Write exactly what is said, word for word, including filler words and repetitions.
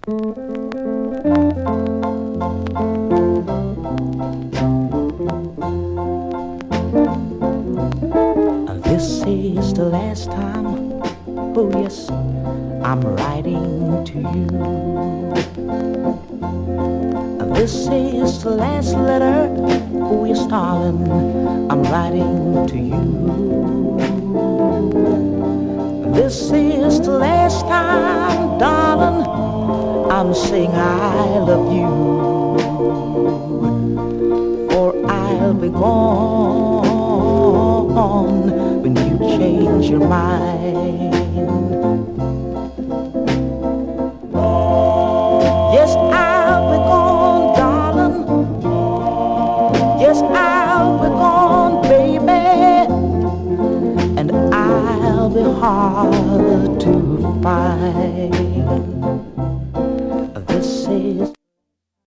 This is the last time, oh yes, I'm writing to you. This is the last letter, oh yes, darling, I'm writing to you. This is the last time, darling, I'm saying I love you. For I'll be gone when you change your mind. Yes, I'll be gone, darling. Yes, I'll be gone, baby. And I'll be hard to find. This is